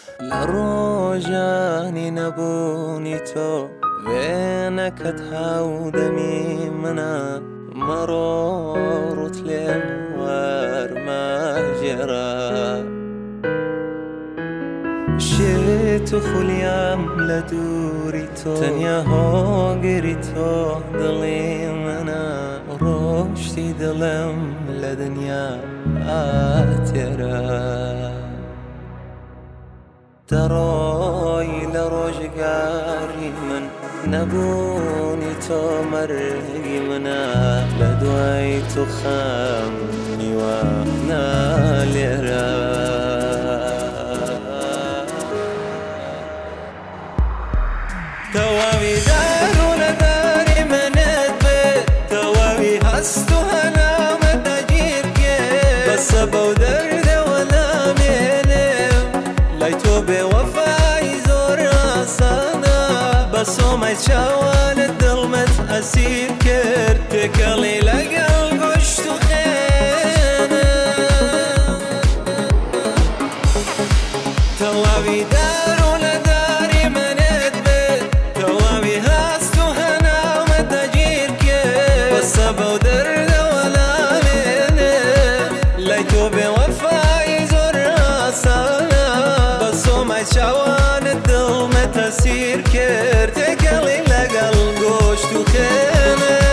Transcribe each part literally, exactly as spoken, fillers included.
لروجاني نبوني تو وينك تهودمي منا مرور تلم وارما جرا شيتو خليام لدوري تو تنيا هوغري تو دلي منا روشتي دلم لدنيا آترا دراي لروجقاري من نبوني تو مرقي منا لدواي تو خامني وانا لرا توابي دارو لداري من البيت توابي هستو هلا متاجير كيف بس ابو درد ولا مينم لايتو بوفاي زور راسانا بس وما يتشاوان الدلمت اسير كرتك اللي لقى القشت خينا توابي دارو لداري من سبا ودرد ولا منه لايتو بوفاي زور راسانا بس وما يتشاوان الدلمة تسير كرتك اللي لقى القشت وخينه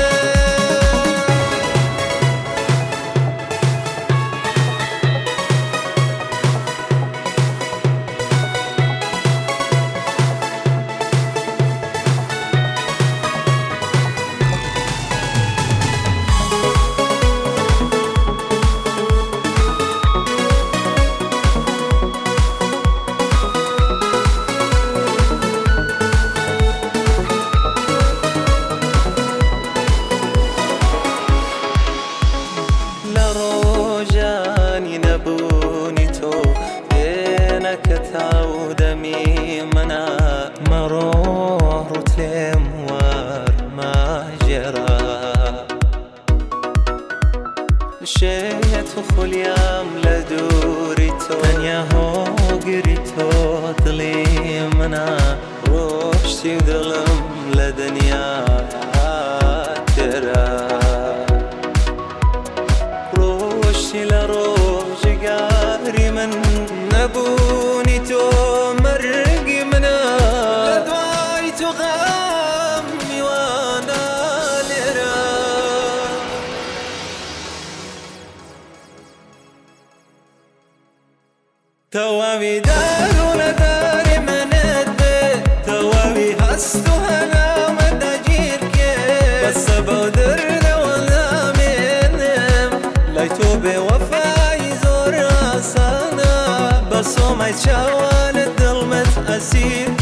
لروجاني نبوني تو بينك تعودمي منا مرور تلم وار ما جرى شيت خليام لدوري تو تنيا هوغري تو دلي منا روشتي دلم لدنيا ترى لروجقاري من نبوني تو مرقي منا لدواي تو غامي وانا لرا توابي دارو لداري من البيت توابي هستو هلا متاجير كيف بس بودرد ولا منم لايتو بوفاي زور راسانا بس وما يتشاوان الدلمت اسير